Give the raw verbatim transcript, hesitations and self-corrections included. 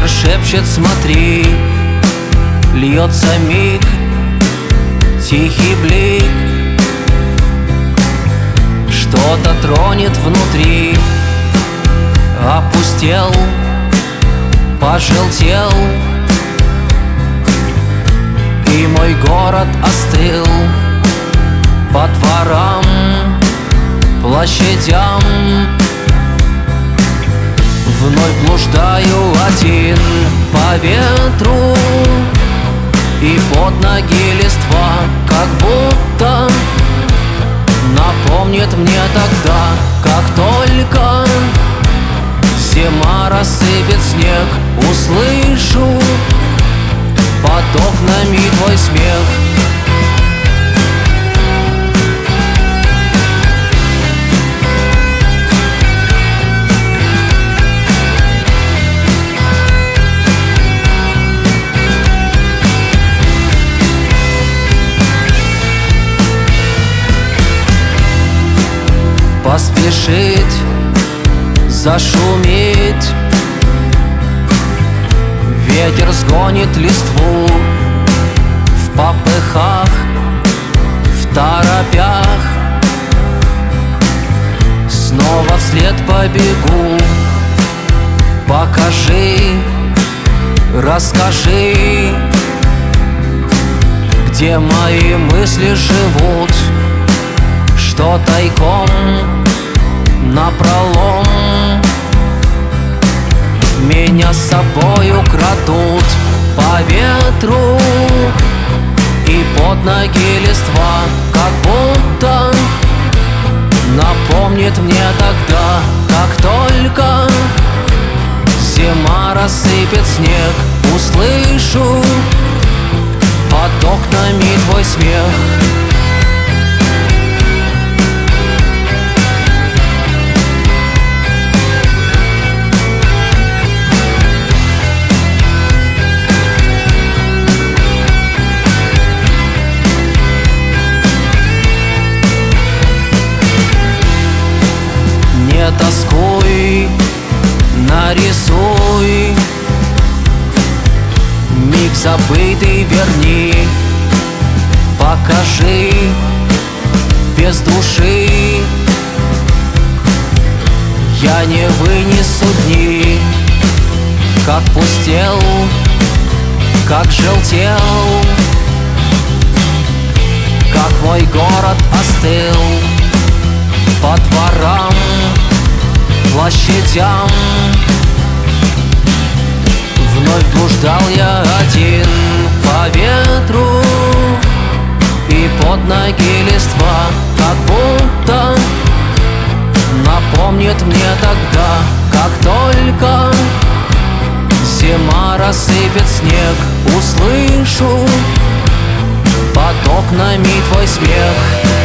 Ветер шепчет: смотри, льется миг, тихий блик, что-то тронет внутри. Опустел, пожелтел, и мой город остыл. По дворам, площадям вновь блуждаю один по ветру, и под ноги листва как будто напомнит мне тогда, как только зима рассыпет снег, услышу под окнами твой смех. Поспешить, зашуметь, ветер сгонит листву. В попыхах, в торопях снова вслед побегу. Покажи, расскажи, где мои мысли живут, что тайком напролом меня с собою крадут по ветру, и под ноги листва как будто напомнит мне тогда, как только зима рассыпет снег, услышу под окнами твой смех. Не тоскуй, нарисуй миг забытый, верни, покажи без души. Я не вынесу дни, как пустел, как желтел, как мой город остыл. По дворам, площадям вновь блуждал я один по ветру, и под ноги листва как будто напомнит мне тогда, как только зима рассыпет снег, услышу под окнами твой смех.